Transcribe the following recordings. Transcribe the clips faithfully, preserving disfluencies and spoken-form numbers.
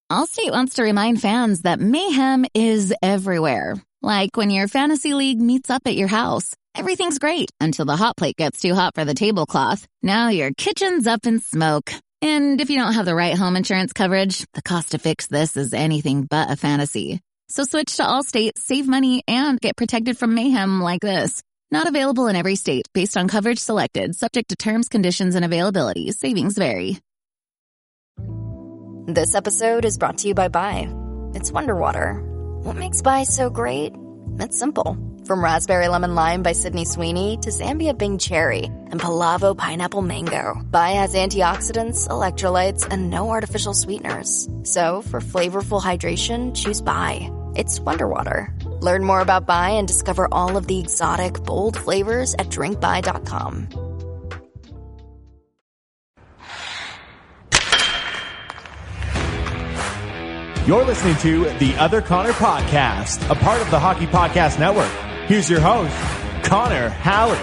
Allstate wants to remind fans that mayhem is everywhere. Like when your fantasy league meets up at your house. Everything's great until the hot plate gets too hot for the tablecloth. Now your kitchen's up in smoke. And if you don't have the right home insurance coverage, the cost to fix this is anything but a fantasy. So switch to Allstate, save money, and get protected from mayhem like this. Not available in every state, based on coverage selected, subject to terms, conditions, and availability. Savings vary. This episode is brought to you by Bai. It's Wonder Water. What makes Bai so great? It's simple. From Raspberry Lemon Lime by Sydney Sweeney to Zambia Bing Cherry and Palavo Pineapple Mango, Bai has antioxidants, electrolytes, and no artificial sweeteners. So for flavorful hydration, choose Bai. It's Wonder Water. Learn more about Bai and discover all of the exotic, bold flavors at drink bai dot com. You're listening to The Other Connor Podcast, a part of the Hockey Podcast Network. Here's your host, Connor Halley.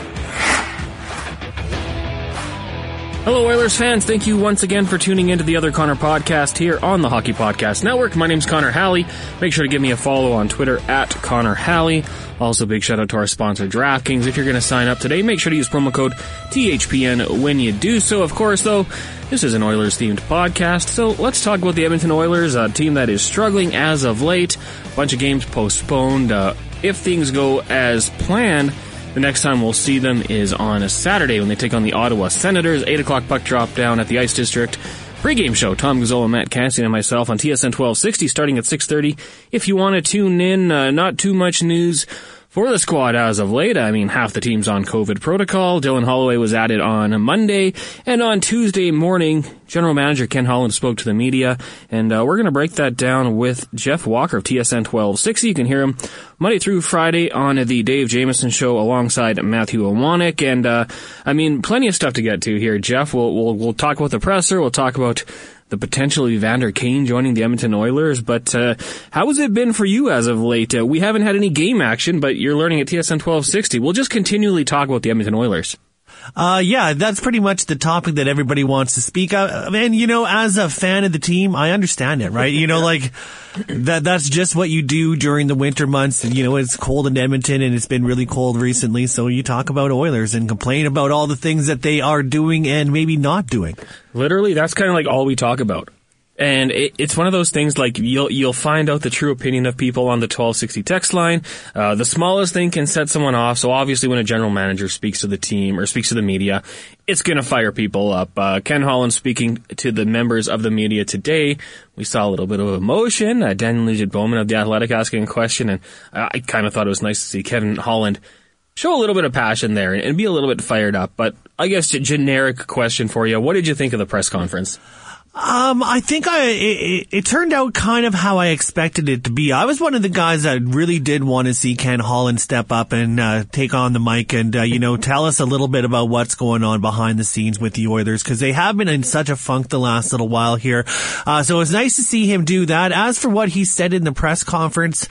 Hello, Oilers fans. Thank you once again for tuning into The Other Connor Podcast here on the Hockey Podcast Network. My name's Connor Halley. Make sure to give me a follow on Twitter at Connor Halley. Also, big shout out to our sponsor, DraftKings. If you're going to sign up today, make sure to use promo code T H P N when you do so. Of course, though, this is an Oilers-themed podcast, so let's talk about the Edmonton Oilers, a team that is struggling as of late. A bunch of games postponed. Uh, if things go as planned, the next time we'll see them is on a Saturday when they take on the Ottawa Senators. eight o'clock puck drop down at the Ice District. Pre-game show, Tom Gazzola, Matt Cassidy, and myself on T S N twelve sixty starting at six thirty. If you want to tune in, uh, not too much news for the squad as of late. I mean, half the team's on COVID protocol. Dylan Holloway was added on Monday, and on Tuesday morning, General Manager Ken Holland spoke to the media, and uh, we're going to break that down with Jeff Walker of T S N twelve sixty. You can hear him Monday through Friday on the Dave Jamieson Show alongside Matthew Owanek, and uh, I mean, plenty of stuff to get to here, Jeff. We'll, we'll, we'll talk about the presser, we'll talk about the potential Evander Kane joining the Edmonton Oilers, but uh, how has it been for you as of late? Uh, we haven't had any game action, but you're learning at T S N twelve sixty. We'll just continually talk about the Edmonton Oilers. Uh, yeah, that's pretty much the topic that everybody wants to speak of. And, you know, as a fan of the team, I understand it, right? You know, like, that, that's just what you do during the winter months. And, you know, it's cold in Edmonton and it's been really cold recently. So you talk about Oilers and complain about all the things that they are doing and maybe not doing. Literally, that's kind of like all we talk about. And it, it's one of those things like you'll you'll find out the true opinion of people on the twelve sixty text line. Uh, the smallest thing can set someone off. So obviously when a general manager speaks to the team or speaks to the media, it's going to fire people up. Uh, Ken Holland speaking to the members of the media today, we saw a little bit of emotion. Uh, Daniel Nugent-Bowman of The Athletic asking a question, and I kind of thought it was nice to see Kevin Holland show a little bit of passion there and, and be a little bit fired up. But I guess a generic question for you. What did you think of the press conference? Um, I think I, it, it turned out kind of how I expected it to be. I was one of the guys that really did want to see Ken Holland step up and, uh, take on the mic and, uh, you know, tell us a little bit about what's going on behind the scenes with the Oilers, because they have been in such a funk the last little while here. Uh, so it's nice to see him do that. As for what he said in the press conference,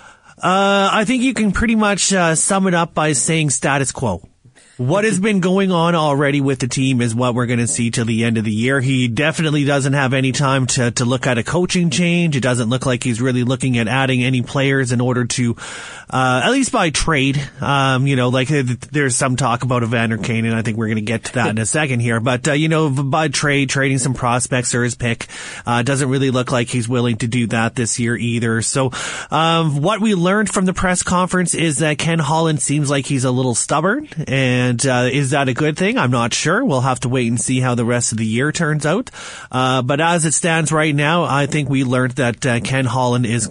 uh, I think you can pretty much, uh, sum it up by saying status quo. What has been going on already with the team is what we're going to see till the end of the year. He definitely doesn't have any time to, to look at a coaching change. It doesn't look like he's really looking at adding any players in order to, uh, at least by trade. Um, you know, like there's some talk about Evander Kane, and I think we're going to get to that in a second here. But, uh, you know, by trade, trading some prospects or his pick, uh, doesn't really look like he's willing to do that this year either. So, um, what we learned from the press conference is that Ken Holland seems like he's a little stubborn, and And uh, is that a good thing? I'm not sure. We'll have to wait and see how the rest of the year turns out. Uh, but as it stands right now, I think we learned that uh, Ken Holland is,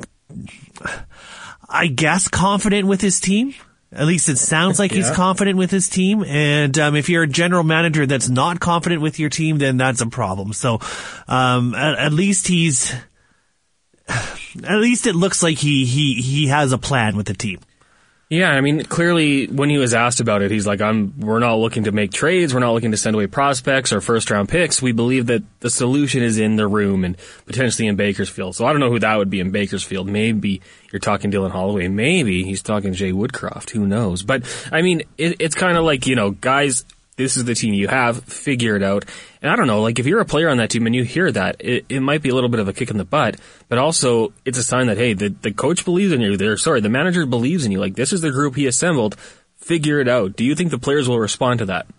I guess, confident with his team. At least it sounds like yeah. he's confident with his team. And um, if you're a general manager that's not confident with your team, then that's a problem. So um, at, at least he's, at least it looks like he he he has a plan with the team. Yeah, I mean, clearly when he was asked about it, he's like, "I'm. We're not looking to make trades. We're not looking to send away prospects or first-round picks. We believe that the solution is in the room and potentially in Bakersfield." So I don't know who that would be in Bakersfield. Maybe you're talking Dylan Holloway. Maybe he's talking Jay Woodcroft. Who knows? But, I mean, it, it's kind of like, you know, guys this is the team you have, figure it out. And I don't know, like if you're a player on that team and you hear that, it, it might be a little bit of a kick in the butt, but also it's a sign that, hey, the, the coach believes in you. They're, sorry, the manager believes in you. Like, this is the group he assembled. Figure it out. Do you think the players will respond to that?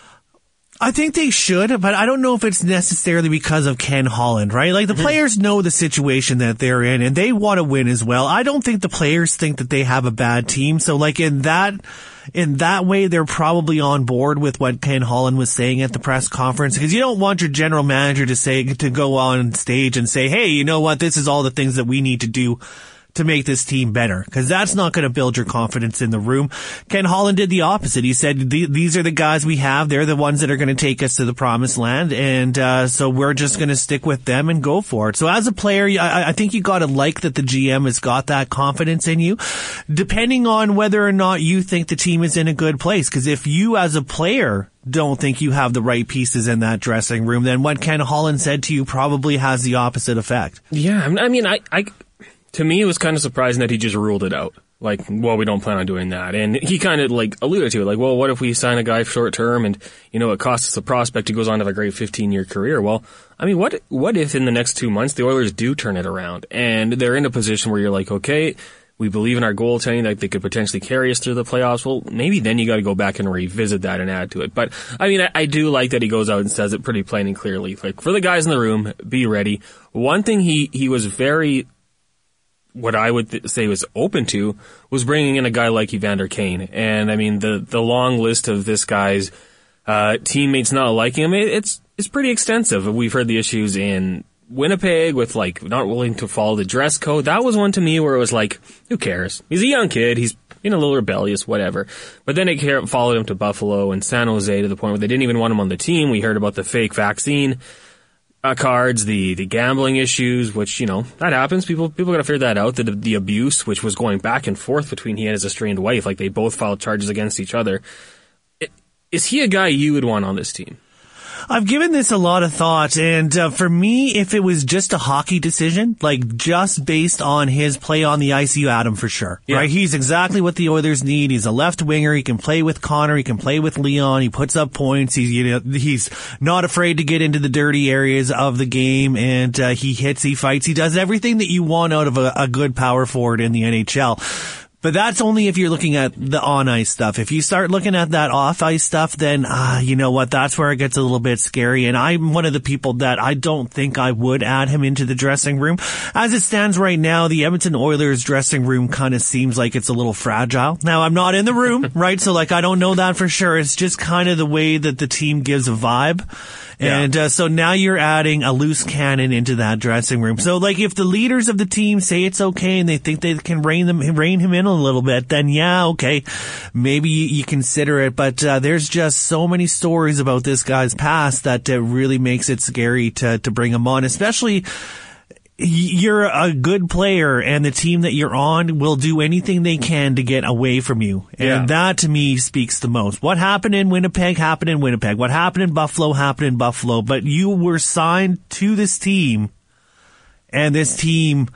I think they should, but I don't know if it's necessarily because of Ken Holland, right? Like, the players know the situation that they're in, and they want to win as well. I don't think the players think that they have a bad team. So, like, in that, in that way, they're probably on board with what Ken Holland was saying at the press conference, because you don't want your general manager to say, to go on stage and say, hey, you know what? This is all the things that we need to do to make this team better, because that's not going to build your confidence in the room. Ken Holland did the opposite. He said, these are the guys we have. They're the ones that are going to take us to the promised land, and uh so we're just going to stick with them and go for it. So as a player, I, I think you got to like that the G M has got that confidence in you, depending on whether or not you think the team is in a good place. Because if you as a player don't think you have the right pieces in that dressing room, then what Ken Holland said to you probably has the opposite effect. Yeah, I mean, I... I To me, it was kind of surprising that he just ruled it out. Like, well, we don't plan on doing that. And he kind of, like, alluded to it. Like, well, what if we sign a guy short term and, you know, it costs us a prospect who goes on to have a great fifteen-year career? Well, I mean, what what if in the next two months the Oilers do turn it around and they're in a position where you're like, okay, we believe in our goaltending, that they could potentially carry us through the playoffs? Well, maybe then you got to go back and revisit that and add to it. But, I mean, I, I do like that he goes out and says it pretty plain and clearly. Like, for the guys in the room, be ready. One thing he, he was very... what I would th- say was open to was bringing in a guy like Evander Kane. And I mean, the, the long list of this guy's, uh, teammates not liking him, it, it's, it's pretty extensive. We've heard the issues in Winnipeg with, like, not willing to follow the dress code. That was one to me where it was like, who cares? He's a young kid. He's, you know, a little rebellious, whatever. But then it followed him to Buffalo and San Jose to the point where they didn't even want him on the team. We heard about the fake vaccine Uh, cards, the, the gambling issues, which, you know, that happens. People, people gotta figure that out. The, the abuse, which was going back and forth between he and his estranged wife, like they both filed charges against each other. It, is he a guy you would want on this team? I've given this a lot of thought, and uh, for me, if it was just a hockey decision, like just based on his play on the ice, you add him for sure. Yeah. Right? He's exactly what the Oilers need. He's a left winger. He can play with Connor. He can play with Leon. He puts up points. He's, you know, he's not afraid to get into the dirty areas of the game, and uh, he hits, he fights. He does everything that you want out of a, a good power forward in the N H L. But that's only if you're looking at the on-ice stuff. If you start looking at that off-ice stuff, then, ah, uh, you know what, that's where it gets a little bit scary. And I'm one of the people that I don't think I would add him into the dressing room. As it stands right now, the Edmonton Oilers dressing room kind of seems like it's a little fragile. Now, I'm not in the room, right? So, like, I don't know that for sure. It's just kind of the way that the team gives a vibe. Yeah. And uh, so now you're adding a loose cannon into that dressing room. So, like, if the leaders of the team say it's okay and they think they can rein them, rein him in a little bit, then yeah, okay, maybe you, you consider it. But uh, there's just so many stories about this guy's past that uh, really makes it scary to to bring him on, especially. You're a good player and the team that you're on will do anything they can to get away from you. And yeah. that to me speaks the most. What happened in Winnipeg happened in Winnipeg. What happened in Buffalo happened in Buffalo. But you were signed to this team and this team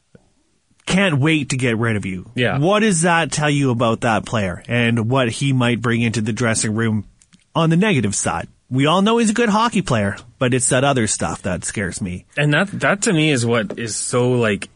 can't wait to get rid of you. Yeah. What does that tell you about that player and what he might bring into the dressing room on the negative side? We all know he's a good hockey player, but it's that other stuff that scares me. And that, that to me is what is so, like,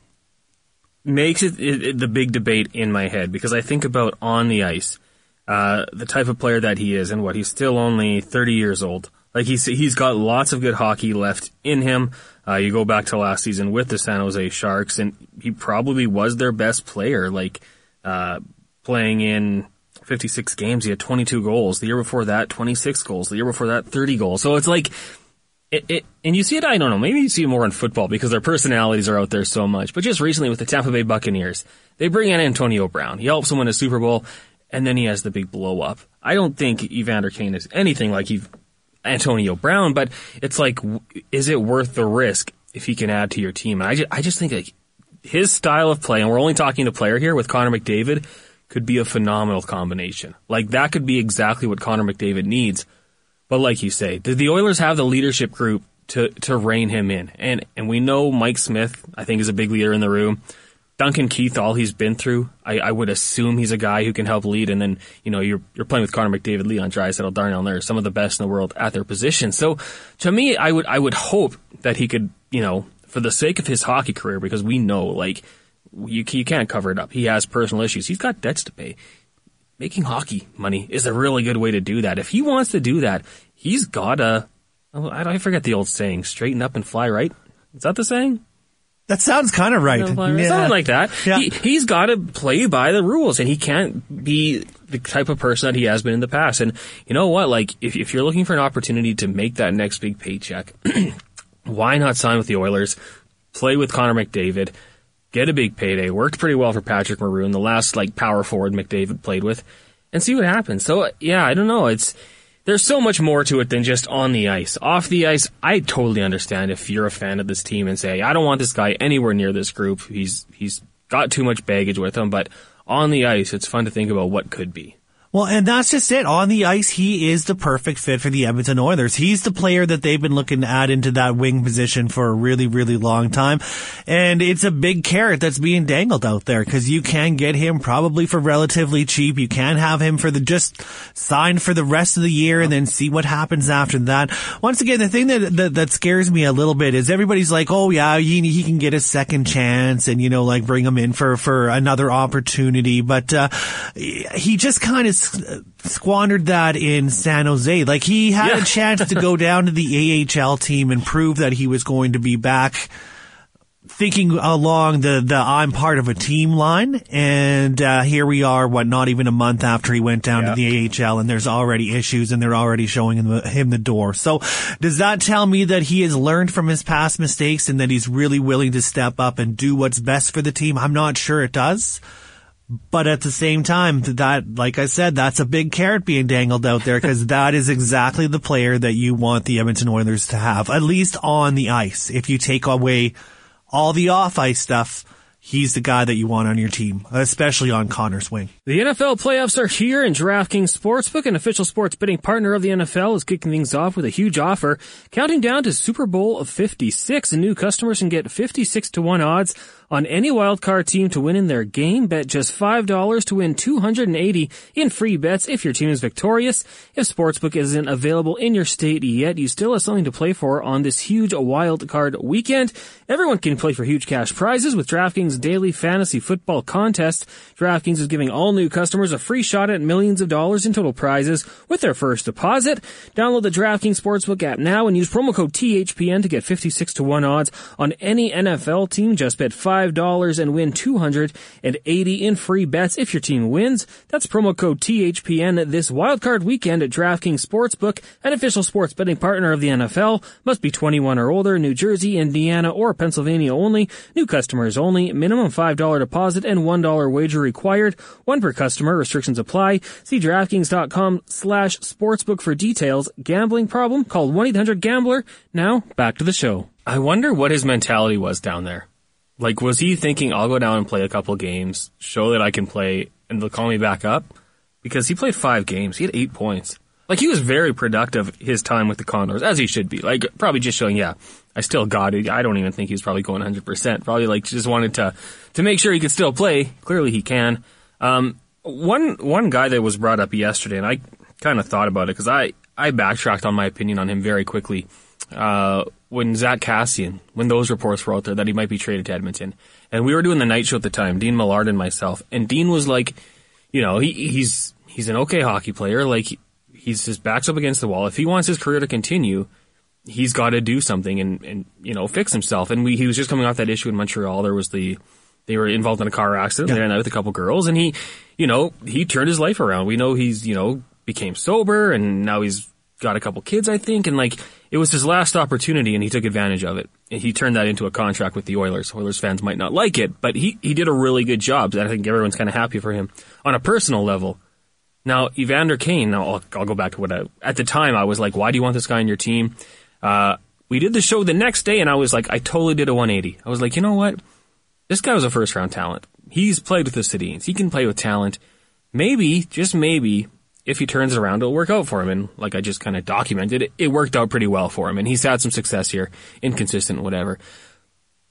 makes it, it, it the big debate in my head, because I think about on the ice, uh, the type of player that he is and what he's still only thirty years old. Like, he's, he's got lots of good hockey left in him. Uh, you go back to last season with the San Jose Sharks and he probably was their best player, like, uh, playing in fifty-six games, he had twenty-two goals. The year before that, twenty-six goals. The year before that, thirty goals. So it's like, it, it, and you see it, I don't know, maybe you see it more in football because their personalities are out there so much. But just recently with the Tampa Bay Buccaneers, they bring in Antonio Brown. He helps them win a Super Bowl, and then he has the big blow up. I don't think Evander Kane is anything like he, Antonio Brown, but it's like, is it worth the risk if he can add to your team? And I just, I just think like his style of play, and we're only talking to player here with Connor McDavid, could be a phenomenal combination. Like, that could be exactly what Connor McDavid needs. But like you say, did the Oilers have the leadership group to, to rein him in? And, and we know Mike Smith, I think, is a big leader in the room. Duncan Keith, all he's been through, I, I would assume he's a guy who can help lead. And then, you know, you're you're playing with Connor McDavid, Leon Draisaitl, Darnell Nurse, some of the best in the world at their position. So to me, I would I would hope that he could, you know, for the sake of his hockey career, because we know, like, you, you can't cover it up. He has personal issues. He's got debts to pay. Making hockey money is a really good way to do that. If he wants to do that, he's gotta, oh, I, I forget the old saying, straighten up and fly right. Is that the saying? That sounds kind of right. Yeah. Something like that. Yeah. He, he's got to play by the rules, and he can't be the type of person that he has been in the past. And you know what? Like, if, if you're looking for an opportunity to make that next big paycheck, why not sign with the Oilers, play with Connor McDavid, get a big payday? Worked pretty well for Patrick Maroon, the last like power forward McDavid played with, and see what happens. So yeah, I don't know. It's There's so much more to it than just on the ice. Off the ice, I totally understand if you're a fan of this team and say, I don't want this guy anywhere near this group. He's he's got too much baggage with him. But on the ice, it's fun to think about what could be. Well, and that's just it. On the ice, he is the perfect fit for the Edmonton Oilers. He's the player that they've been looking to add into that wing position for a really, really long time. And it's a big carrot that's being dangled out there, because you can get him probably for relatively cheap. You can have him for the just sign for the rest of the year and then see what happens after that. Once again, the thing that that, that scares me a little bit is everybody's like, oh yeah, he, he can get a second chance and, you know, like bring him in for, for another opportunity. But, uh, he just kind of squandered that in San Jose. Like, he had yeah. a chance to go down to the A H L team and prove that he was going to be back, thinking along the, the I'm part of a team line. And uh, here we are, what, not even a month after he went down yeah. to the A H L, and there's already issues, and they're already showing him the, him the door. So does that tell me that he has learned from his past mistakes and that he's really willing to step up and do what's best for the team? I'm not sure it does. But at the same time, that, like I said, that's a big carrot being dangled out there, because that is exactly the player that you want the Edmonton Oilers to have, at least on the ice. If you take away all the off-ice stuff, he's the guy that you want on your team, especially on Connor's wing. The N F L playoffs are here, and DraftKings Sportsbook, an official sports betting partner of the N F L, is kicking things off with a huge offer. Counting down to Super Bowl of fifty-six, and new customers can get fifty-six to one odds on any wildcard team to win in their game. Bet just five dollars to win two hundred eighty in free bets if your team is victorious. If Sportsbook isn't available in your state yet, you still have something to play for on this huge wildcard weekend. Everyone can play for huge cash prizes with DraftKings Daily Fantasy Football Contest. DraftKings is giving all new customers a free shot at millions of dollars in total prizes with their first deposit. Download the DraftKings Sportsbook app now and use promo code T H P N to get fifty-six to one odds on any N F L team. Just bet five dollars and win two hundred eighty in free bets if your team wins. That's promo code T H P N this wildcard weekend at DraftKings Sportsbook, an official sports betting partner of the N F L. Must be twenty-one or older. New Jersey, Indiana, or Pennsylvania only. New customers only. Minimum five dollars deposit and one dollar wager required. One per customer. Restrictions apply. See DraftKings.com slash sportsbook for details. Gambling problem? Call one eight hundred gambler. Now, back to the show. I wonder what his mentality was down there. Like, was he thinking, I'll go down and play a couple games, show that I can play, and they'll call me back up? Because he played five games. He had eight points. Like, he was very productive his time with the Condors, as he should be. Like, probably just showing, yeah, I still got it. I don't even think he was probably going one hundred percent. Probably, like, just wanted to to make sure he could still play. Clearly he can. Um, one one guy that was brought up yesterday, and I kind of thought about it, because I, I backtracked on my opinion on him very quickly. Uh, when Zach Kassian, when those reports were out there that he might be traded to Edmonton. And we were doing the night show at the time, Dean Millard and myself, and Dean was like, you know, he, he's, he's an okay hockey player. Like, he's, his back's up against the wall. If he wants his career to continue, he's got to do something and, and, you know, fix himself. And we, he was just coming off that issue in Montreal. There was the, they were involved in a car accident. Yeah. They ran out with a couple girls, and he, you know, he turned his life around. We know he's, you know, became sober, and now he's got a couple kids, I think, and like, it was his last opportunity, and he took advantage of it. And he turned that into a contract with the Oilers. Oilers fans might not like it, but he, he did a really good job. I think everyone's kind of happy for him. On a personal level, now, Evander Kane, now I'll, I'll go back to what I, at the time I was like, why do you want this guy on your team? Uh, we did the show the next day, and I was like, I totally did a one eighty. I was like, you know what? This guy was a first round talent. He's played with the Sedins. He can play with talent. Maybe, just maybe, if he turns it around, it'll work out for him. And like I just kind of documented, it, it worked out pretty well for him. And he's had some success here, inconsistent, whatever.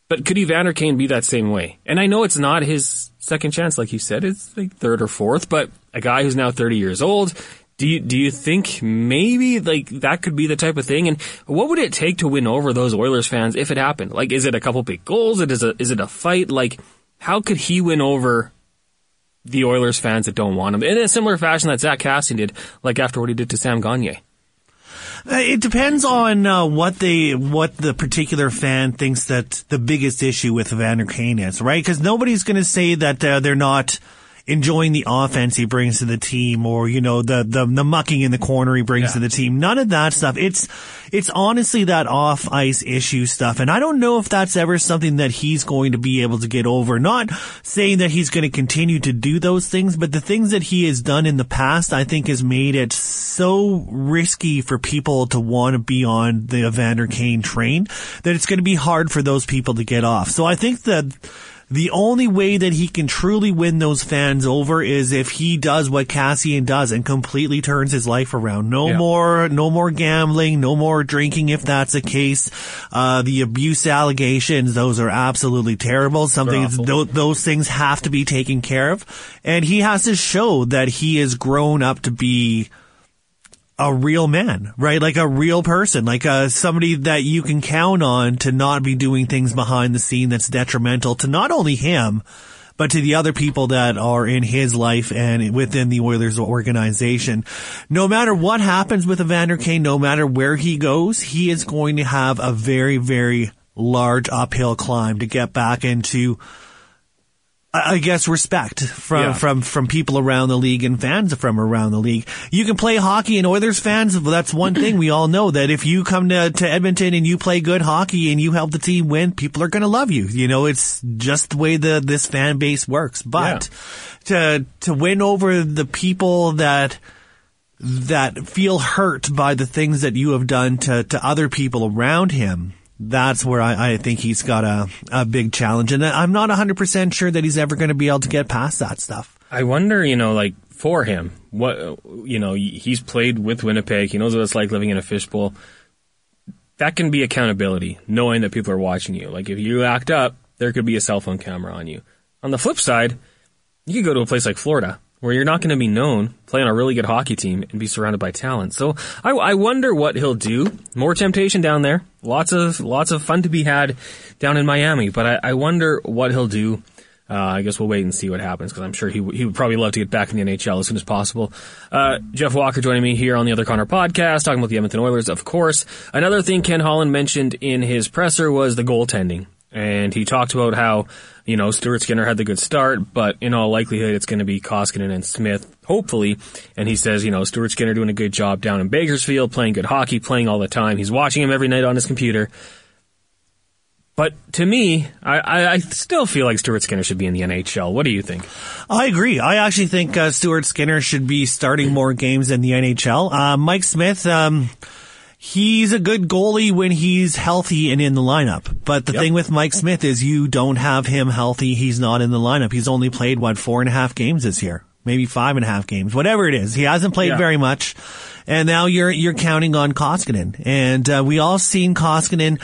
But could Evander Kane be that same way? And I know it's not his second chance, like you said. It's like third or fourth. But a guy who's now thirty years old, do you, do you think maybe like that could be the type of thing? And what would it take to win over those Oilers fans if it happened? Like, is it a couple big goals? Is it, is it a fight? Like, how could he win over the Oilers fans that don't want him in a similar fashion that Zach Kassian did, like after what he did to Sam Gagner? It depends on uh, what they, what the particular fan thinks that the biggest issue with Evander Kane is, right? Because nobody's going to say that uh, they're not enjoying the offense he brings to the team, or, you know, the, the, the mucking in the corner he brings yeah. to the team. None of that stuff. It's, it's honestly that off ice issue stuff. And I don't know if that's ever something that he's going to be able to get over. Not saying that he's going to continue to do those things, but the things that he has done in the past, I think has made it so risky for people to want to be on the Evander Kane train that it's going to be hard for those people to get off. So I think that the only way that he can truly win those fans over is if he does what Kassian does and completely turns his life around. No yeah. more, no more gambling, no more drinking if that's the case. Uh, the abuse allegations, those are absolutely terrible. Something, th- those things have to be taken care of. And he has to show that he has grown up to be a real man, right? Like a real person, like uh, somebody that you can count on to not be doing things behind the scene that's detrimental to not only him, but to the other people that are in his life and within the Oilers organization. No matter what happens with Evander Kane, no matter where he goes, he is going to have a very, very large uphill climb to get back into, I guess, respect from, yeah. from, from people around the league and fans from around the league. You can play hockey, and Oilers fans, that's one thing we all know, that if you come to, to Edmonton and you play good hockey and you help the team win, people are going to love you. You know, it's just the way the, this fan base works. But yeah. to, to win over the people that, that feel hurt by the things that you have done to, to other people around him, that's where I, I think he's got a, a big challenge. And I'm not one hundred percent sure that he's ever going to be able to get past that stuff. I wonder, you know, like, for him, what, you know, he's played with Winnipeg. He knows what it's like living in a fishbowl. That can be accountability, knowing that people are watching you. Like, if you act up, there could be a cell phone camera on you. On the flip side, you could go to a place like Florida, where you're not going to be known, play on a really good hockey team, and be surrounded by talent. So I, I wonder what he'll do. More temptation down there. Lots of lots of fun to be had down in Miami. But I, I wonder what he'll do. Uh, I guess we'll wait and see what happens, because I'm sure he, w- he would probably love to get back in the N H L as soon as possible. Uh, Jeff Walker joining me here on the Other Connor podcast, talking about the Edmonton Oilers, of course. Another thing Ken Holland mentioned in his presser was the goaltending. And he talked about how, you know, Stuart Skinner had the good start, but in all likelihood it's going to be Koskinen and Smith, hopefully. And he says, you know, Stuart Skinner doing a good job down in Bakersfield, playing good hockey, playing all the time. He's watching him every night on his computer. But to me, I, I, I still feel like Stuart Skinner should be in the N H L. What do you think? I agree. I actually think uh, Stuart Skinner should be starting more games in the N H L. Uh, Mike Smith, um... he's a good goalie when he's healthy and in the lineup. But the yep. thing with Mike Smith is you don't have him healthy. He's not in the lineup. He's only played, what, four and a half games this year. Maybe five and a half games. Whatever it is. He hasn't played yeah. very much. And now you're you're counting on Koskinen. And uh, we all seen Koskinen.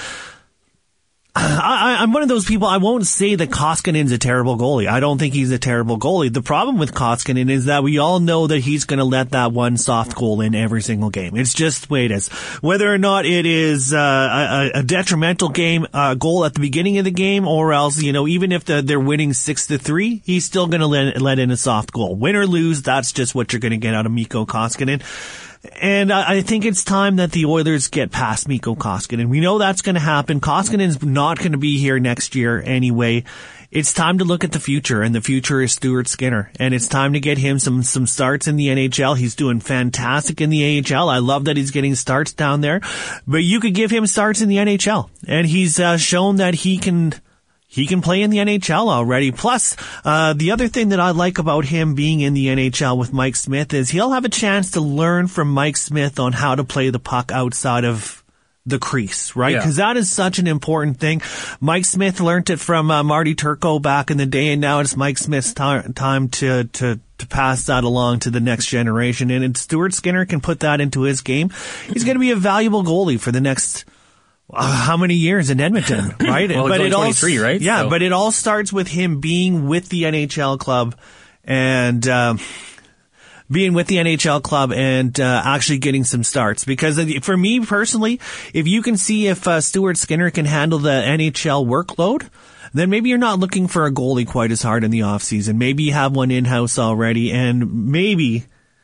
I, I'm one of those people, I won't say that Koskinen's a terrible goalie. I don't think he's a terrible goalie. The problem with Koskinen is that we all know that he's going to let that one soft goal in every single game. It's just the way it is. Whether or not it is uh, a, a detrimental game uh, goal at the beginning of the game, or else, you know, even if the, they're winning six to three, he's still going to let, let in a soft goal. Win or lose, that's just what you're going to get out of Mikko Koskinen. And I think it's time that the Oilers get past Mikko Koskinen. We know that's going to happen. Koskinen's not going to be here next year anyway. It's time to look at the future, and the future is Stuart Skinner. And it's time to get him some, some starts in the N H L. He's doing fantastic in the A H L. I love that he's getting starts down there. But you could give him starts in the N H L. And he's uh, shown that he can... He can play in the N H L already. Plus, uh, the other thing that I like about him being in the N H L with Mike Smith is he'll have a chance to learn from Mike Smith on how to play the puck outside of the crease, right? Because yeah. that is such an important thing. Mike Smith learned it from uh, Marty Turco back in the day, and now it's Mike Smith's t- time to, to, to pass that along to the next generation. And if Stuart Skinner can put that into his game, he's going to be a valuable goalie for the next Uh, how many years in Edmonton, right? Well, but it's it all, twenty-three, right? Yeah, so. but it all starts with him being with the N H L club and um, being with the N H L club and uh, actually getting some starts. Because for me personally, if you can see if uh, Stuart Skinner can handle the N H L workload, then maybe you're not looking for a goalie quite as hard in the offseason. Maybe you have one in-house already, and maybe,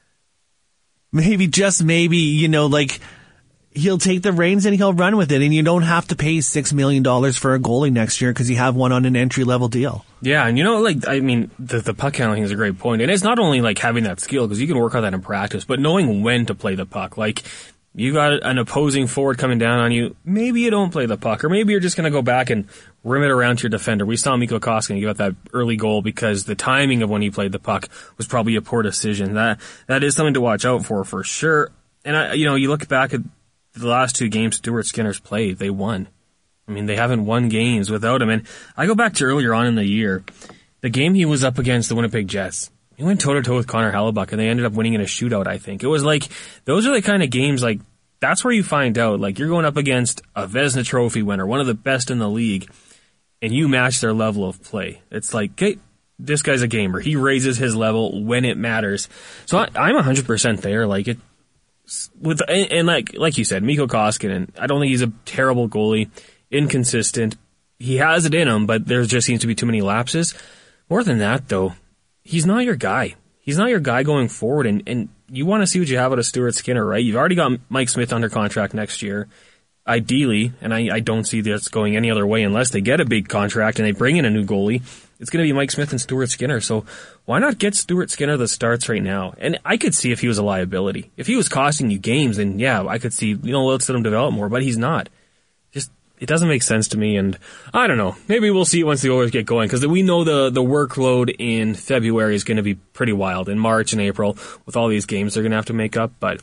maybe just maybe, you know, like, he'll take the reins and he'll run with it, and you don't have to pay six million dollars for a goalie next year because you have one on an entry-level deal. Yeah, and you know, like, I mean, the, the puck handling is a great point. And it's not only, like, having that skill, because you can work on that in practice, but knowing when to play the puck. Like, you got an opposing forward coming down on you, maybe you don't play the puck, or maybe you're just going to go back and rim it around to your defender. We saw Mikko Koskinen give up that early goal because the timing of when he played the puck was probably a poor decision. That That is something to watch out for, for sure. And, I, you know, you look back at the last two games Stuart Skinner's played, they won. I mean, they haven't won games without him. And I go back to earlier on in the year, the game he was up against the Winnipeg Jets. He went toe-to-toe with Connor Hellebuyck, and they ended up winning in a shootout, I think. It was like, those are the kind of games, like, that's where you find out, like, you're going up against a Vezina Trophy winner, one of the best in the league, and you match their level of play. It's like, okay, this guy's a gamer. He raises his level when it matters. So I, I'm one hundred percent there. Like, it, With and, and like like you said, Mikko Koskinen, I don't think he's a terrible goalie, inconsistent. He has it in him, but there just seems to be too many lapses. More than that, though, he's not your guy. He's not your guy going forward, and, and you want to see what you have out of Stuart Skinner, right? You've already got Mike Smith under contract next year. Ideally, and I, I don't see this going any other way unless they get a big contract and they bring in a new goalie, it's going to be Mike Smith and Stuart Skinner. So why not get Stuart Skinner the starts right now? And I could see if he was a liability. If he was costing you games, then yeah, I could see, you know, let's let him develop more, but he's not. Just, it doesn't make sense to me, and I don't know. Maybe we'll see once the Oilers get going, because we know the, the workload in February is going to be pretty wild. In March and April, with all these games they're going to have to make up, but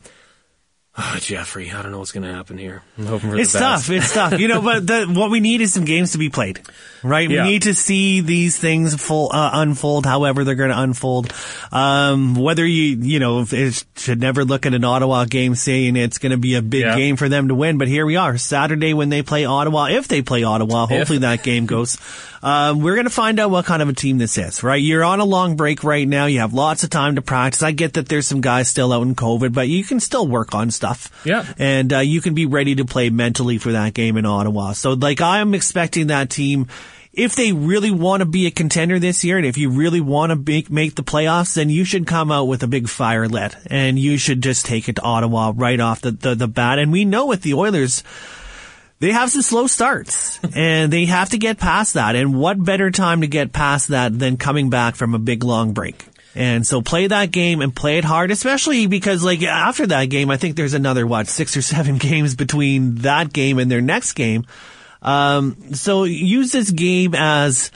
oh, Jeffrey, I don't know what's going to happen here. I'm hoping for it's the best. It's tough. It's tough. You know, but the, what we need is some games to be played, right? Yeah. We need to see these things full, uh, unfold however they're going to unfold. Um, whether you, you know, it should never look at an Ottawa game saying it's going to be a big yeah. game for them to win, but here we are. Saturday when they play Ottawa, if they play Ottawa, hopefully if. that game goes. Um, we're going to find out what kind of a team this is, right? You're on a long break right now. You have lots of time to practice. I get that there's some guys still out in COVID, but you can still work on stuff. Yeah. And, uh, you can be ready to play mentally for that game in Ottawa. So, like, I'm expecting that team, if they really want to be a contender this year, and if you really want to make, make the playoffs, then you should come out with a big fire lit. And you should just take it to Ottawa right off the, the, the bat. And we know with the Oilers, they have some slow starts, and they have to get past that. And what better time to get past that than coming back from a big, long break? And so play that game and play it hard, especially because, like, after that game, I think there's another, what, six or seven games between that game and their next game. Um, so use this game as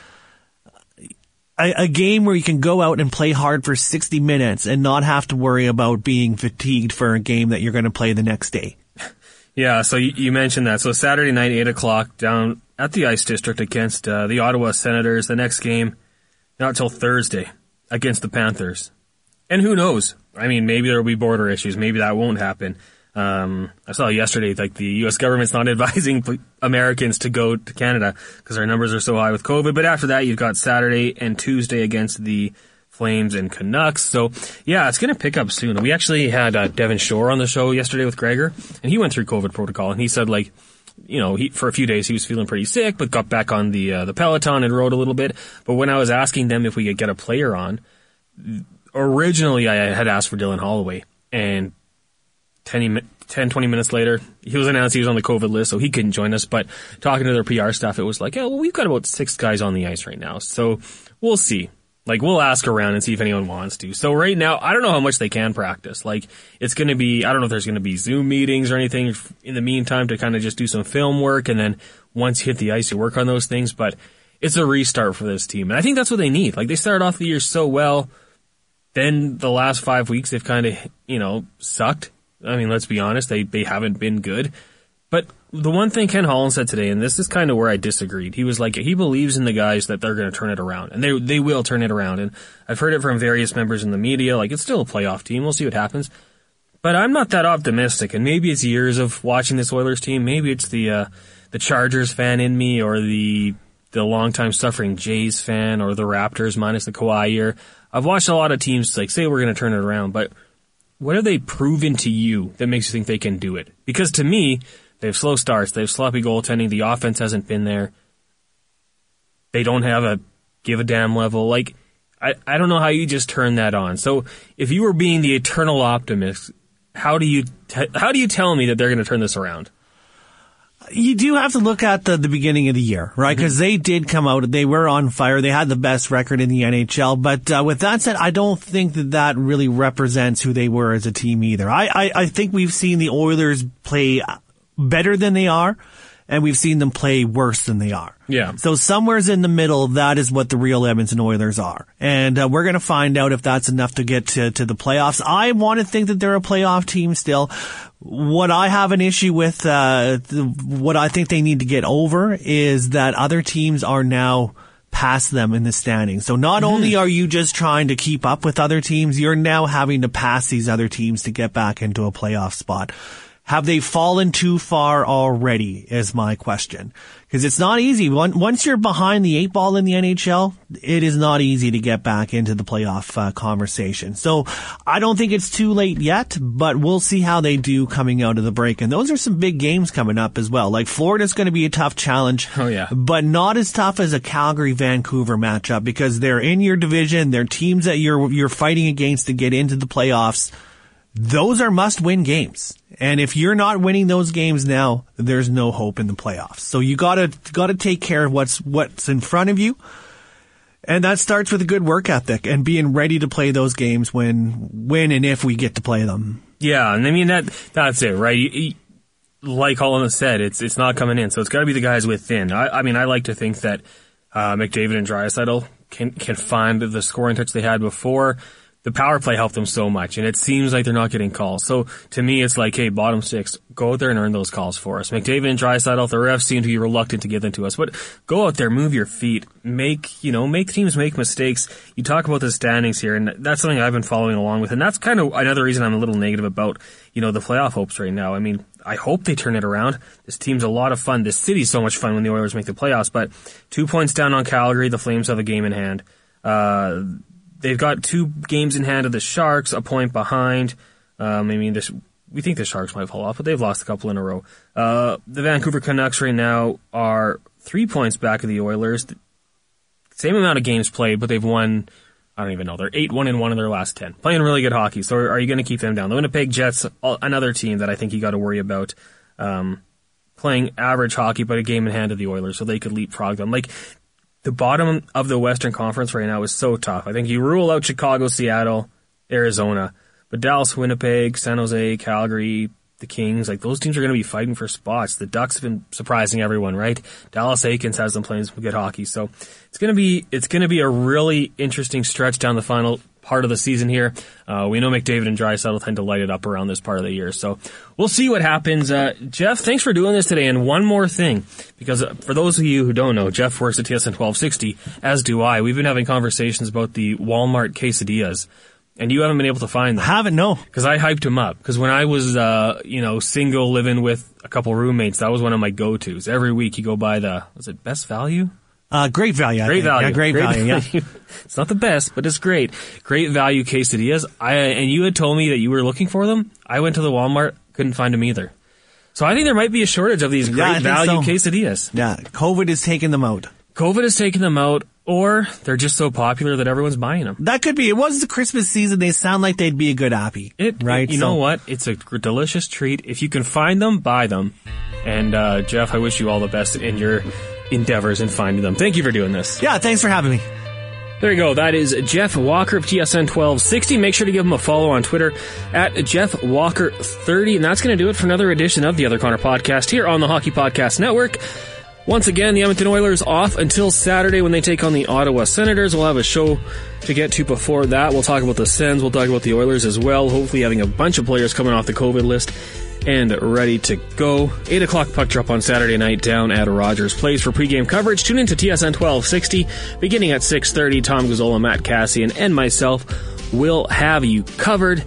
a, a game where you can go out and play hard for sixty minutes and not have to worry about being fatigued for a game that you're going to play the next day. Yeah, so you, you mentioned that. So Saturday night, eight o'clock, down at the Ice District against uh, the Ottawa Senators. The next game, not till Thursday, against the Panthers. And who knows? I mean, maybe there will be border issues. Maybe that won't happen. Um, I saw yesterday, like, the U S government's not advising Americans to go to Canada because our numbers are so high with COVID. But after that, you've got Saturday and Tuesday against the Flames and Canucks. So, yeah, it's going to pick up soon. We actually had uh, Devin Shore on the show yesterday with Gregor, and he went through COVID protocol, and he said, like, you know, he, for a few days he was feeling pretty sick, but got back on the uh, the Peloton and rode a little bit. But when I was asking them if we could get a player on, originally I had asked for Dylan Holloway, and ten, twenty minutes later, he was announced he was on the COVID list, so he couldn't join us. But talking to their P R staff, it was like, yeah, well, we've got about six guys on the ice right now, so we'll see. Like, we'll ask around and see if anyone wants to. So right now, I don't know how much they can practice. Like, it's going to be, I don't know if there's going to be Zoom meetings or anything in the meantime to kind of just do some film work, and then once you hit the ice, you work on those things. But it's a restart for this team, and I think that's what they need. Like, they started off the year so well, then the last five weeks they've kind of, you know, sucked. I mean, let's be honest, they, they haven't been good. But the one thing Ken Holland said today, and this is kind of where I disagreed, he was like, he believes in the guys that they're going to turn it around. And they they will turn it around. And I've heard it from various members in the media, like, it's still a playoff team. We'll see what happens. But I'm not that optimistic, and maybe it's years of watching this Oilers team. Maybe it's the uh, the Chargers fan in me, or the the longtime suffering Jays fan, or the Raptors minus the Kawhi year. I've watched a lot of teams like say we're going to turn it around, but what have they proven to you that makes you think they can do it? Because to me, they have slow starts, they have sloppy goaltending, the offense hasn't been there. They don't have a give a damn level. Like, I, I don't know how you just turn that on. So if you were being the eternal optimist, how do you te- how do you tell me that they're going to turn this around? You do have to look at the, the beginning of the year, right? Because mm-hmm. they did come out, they were on fire, they had the best record in the N H L. But uh, with that said, I don't think that that really represents who they were as a team either. I, I, I think we've seen the Oilers play better than they are, and we've seen them play worse than they are. Yeah. So somewhere's in the middle, that is what the real Edmonton Oilers are. And uh, we're going to find out if that's enough to get to, to the playoffs. I want to think that they're a playoff team still. What I have an issue with, uh, what I think they need to get over is that other teams are now past them in the standings. So not mm-hmm. only are you just trying to keep up with other teams, you're now having to pass these other teams to get back into a playoff spot. Have they fallen too far already is my question. Because it's not easy. Once you're behind the eight ball in the N H L, it is not easy to get back into the playoff uh, conversation. So I don't think it's too late yet, but we'll see how they do coming out of the break. And those are some big games coming up as well. Like Florida's going to be a tough challenge. Oh, yeah. But not as tough as a Calgary-Vancouver matchup because they're in your division. They're teams that you're you're fighting against to get into the playoffs. Those are must-win games. And if you're not winning those games now, there's no hope in the playoffs. So you gotta, gotta take care of what's, what's in front of you. And that starts with a good work ethic and being ready to play those games when, when and if we get to play them. Yeah. And I mean, that, that's it, right? You, you, like Holland said, it's, it's not coming in. So it's gotta be the guys within. I, I mean, I like to think that, uh, McDavid and Draisaitl can, can find the scoring touch they had before. The power play helped them so much, and it seems like they're not getting calls. So, to me, it's like, hey, bottom six, go out there and earn those calls for us. McDavid and Draisaitl, the refs seem to be reluctant to give them to us, but go out there, move your feet, make, you know, make teams make mistakes. You talk about the standings here, and that's something I've been following along with, and that's kind of another reason I'm a little negative about, you know, the playoff hopes right now. I mean, I hope they turn it around. This team's a lot of fun. This city's so much fun when the Oilers make the playoffs, but two points down on Calgary, the Flames have a game in hand. Uh, They've got two games in hand of the Sharks, a point behind. Um, I mean, this, we think the Sharks might fall off, but they've lost a couple in a row. Uh, the Vancouver Canucks right now are three points back of the Oilers. Same amount of games played, but they've won, I don't even know, they're eight one and one in their last ten. Playing really good hockey, so are you going to keep them down? The Winnipeg Jets, another team that I think you got to worry about, um, playing average hockey, but a game in hand of the Oilers, so they could leapfrog them. Like, the bottom of the Western Conference right now is so tough. I think you rule out Chicago, Seattle, Arizona, but Dallas, Winnipeg, San Jose, Calgary, the Kings, like those teams are going to be fighting for spots. The Ducks have been surprising everyone, right? Dallas Aikens has them playing some good hockey, so it's going to be it's going to be a really interesting stretch down the final part of the season here. Uh, we know McDavid and Draisaitl tend to light it up around this part of the year, so we'll see what happens. Uh, Jeff, thanks for doing this today, and one more thing, because uh, for those of you who don't know, Jeff works at T S N twelve sixty, as do I. We've been having conversations about the Walmart quesadillas, and you haven't been able to find them. I haven't, no. Because I hyped them up, because when I was, uh, you know, single, living with a couple roommates, that was one of my go-tos. Every week you go by the, was it Best Value? Uh, great value. I great think. value. Yeah, great, great value, value. Yeah. It's not the best, but it's great. Great value quesadillas. I, and you had told me that you were looking for them. I went to the Walmart, couldn't find them either. So I think there might be a shortage of these great yeah, value so. quesadillas. Yeah. COVID is taking them out. COVID is taking them out, or they're just so popular that everyone's buying them. That could be. It was the Christmas season. They sound like they'd be a good appy. It, right? You so. know what? It's a delicious treat. If you can find them, buy them. And, uh, Jeff, I wish you all the best in your endeavors in finding them. Thank you for doing this. Yeah, thanks for having me. There you go. That is Jeff Walker of T S N twelve sixty. Make sure to give him a follow on Twitter at Jeff Walker thirty. And that's going to do it for another edition of the Other Connor podcast here on the Hockey Podcast Network. Once again, the Edmonton Oilers off until Saturday when they take on the Ottawa Senators. We'll have a show to get to before that. We'll talk about the Sens. We'll talk about the Oilers as well. Hopefully having a bunch of players coming off the COVID list and ready to go. eight o'clock puck drop on Saturday night down at Rogers Place for pregame coverage. Tune in to T S N twelve sixty beginning at six thirty. Tom Gazzola, Matt Cassian, and myself will have you covered.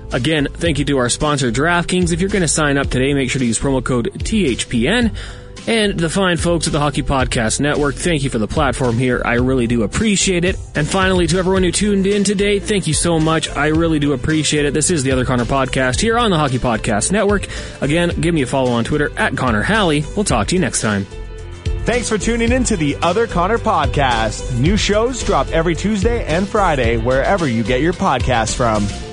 Again, thank you to our sponsor, DraftKings. If you're going to sign up today, make sure to use promo code T H P N. And the fine folks at the Hockey Podcast Network, thank you for the platform here. I really do appreciate it. And finally, to everyone who tuned in today, thank you so much. I really do appreciate it. This is the Other Connor Podcast here on the Hockey Podcast Network. Again, give me a follow on Twitter at Connor Halley. We'll talk to you next time. Thanks for tuning in to the Other Connor Podcast. New shows drop every Tuesday and Friday wherever you get your podcasts from.